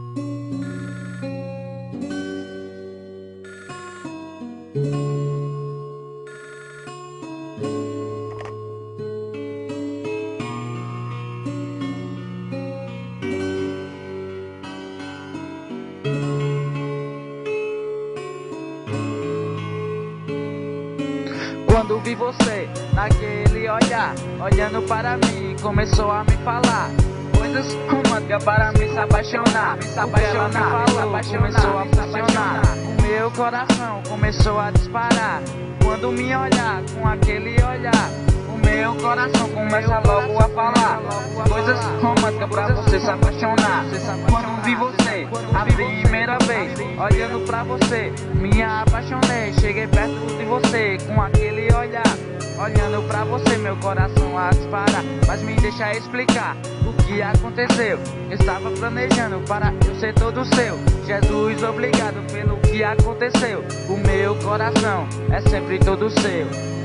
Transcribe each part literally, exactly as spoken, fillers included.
Quando vi você naquele olhar, olhando para mim, começou a me falar coisas românticas para me se apaixonar, me se apaixonar, me falou, começou a funcionar. O meu coração começou a disparar. Quando me olhar com aquele olhar, o meu coração começa logo a falar coisas românticas pra você se apaixonar. Quando vi você a primeira vez, olhando pra você, me apaixonei. Cheguei perto de você com aquele olhar, olhando pra você, meu coração a disparar. Mas me deixa explicar o que aconteceu. Estava planejando para eu ser todo seu. Jesus, obrigado pelo que aconteceu. O meu coração é sempre todo seu.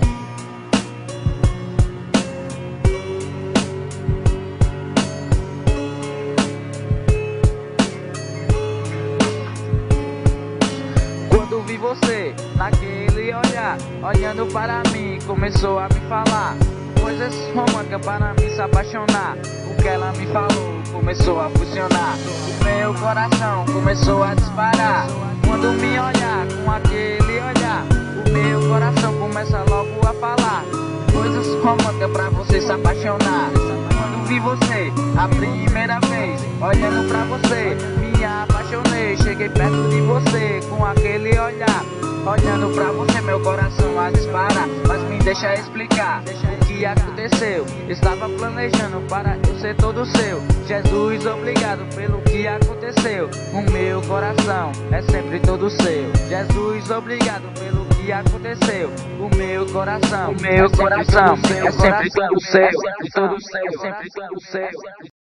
Quando vi você naquele olhar, olhando para mim, começou a me falar coisas românticas para me se apaixonar. O que ela me falou começou a funcionar. O meu coração começou a disparar. Quando me olhar com aquele olhar, o meu coração começa logo a falar coisas românticas pra você se apaixonar. Quando vi você a primeira vez, olhando pra você, me apaixonei. Cheguei perto de você com aquele olhar, olhando pra você, meu coração a disparar. Mas me deixa explicar o que aconteceu. Estava planejando para eu ser todo seu. Jesus, obrigado pelo que aconteceu. O meu coração é sempre todo seu. Jesus, obrigado pelo que aconteceu. O meu coração, o meu coração é sempre todo seu, é sempre todo seu, é sempre todo seu.